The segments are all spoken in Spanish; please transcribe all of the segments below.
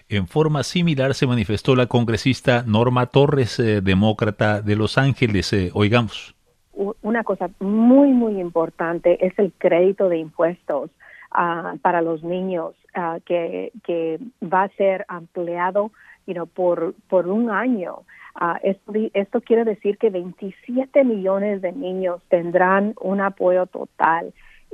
En forma similar se manifestó la congresista Norma Torres, demócrata de Los Ángeles. Oigamos. Una cosa muy, muy importante es el crédito de impuestos para los niños que va a ser ampliado por un año. Esto quiere decir que 27 millones de niños tendrán un apoyo total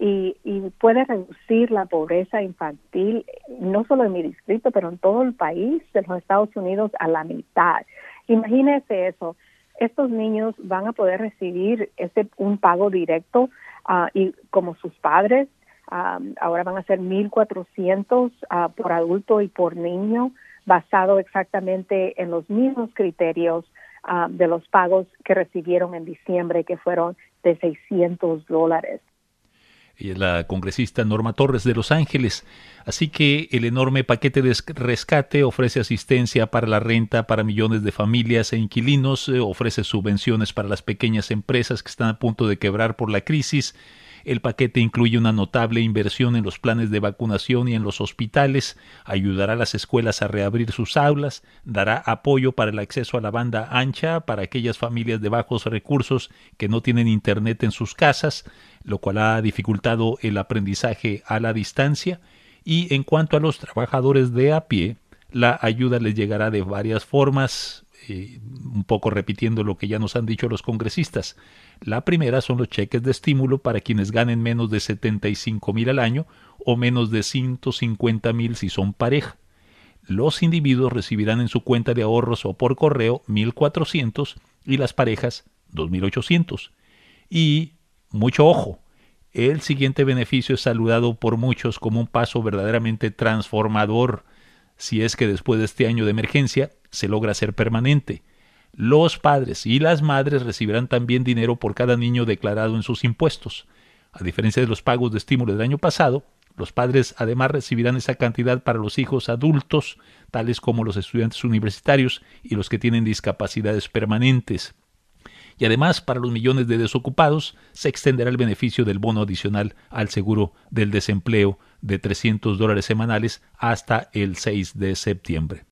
y puede reducir la pobreza infantil, no solo en mi distrito, pero en todo el país de los Estados Unidos a la mitad. Imagínese eso. Estos niños van a poder recibir un pago directo y como sus padres, ahora van a ser 1,400 por adulto y por niño, basado exactamente en los mismos criterios de los pagos que recibieron en diciembre, que fueron de $600. Ella es la congresista Norma Torres de Los Ángeles. Así que el enorme paquete de rescate ofrece asistencia para la renta para millones de familias e inquilinos, ofrece subvenciones para las pequeñas empresas que están a punto de quebrar por la crisis. El paquete incluye una notable inversión en los planes de vacunación y en los hospitales, ayudará a las escuelas a reabrir sus aulas, dará apoyo para el acceso a la banda ancha para aquellas familias de bajos recursos que no tienen internet en sus casas, lo cual ha dificultado el aprendizaje a la distancia. Y en cuanto a los trabajadores de a pie, la ayuda les llegará de varias formas, un poco repitiendo lo que ya nos han dicho los congresistas. La primera son los cheques de estímulo para quienes ganen menos de 75,000 al año o menos de 150,000 si son pareja. Los individuos recibirán en su cuenta de ahorros o por correo 1,400 y las parejas 2,800. Y mucho ojo, el siguiente beneficio es saludado por muchos como un paso verdaderamente transformador, si es que después de este año de emergencia se logra ser permanente. Los padres y las madres recibirán también dinero por cada niño declarado en sus impuestos. A diferencia de los pagos de estímulo del año pasado, los padres además recibirán esa cantidad para los hijos adultos, tales como los estudiantes universitarios y los que tienen discapacidades permanentes. Y además, para los millones de desocupados, se extenderá el beneficio del bono adicional al seguro del desempleo de $300 semanales hasta el 6 de septiembre.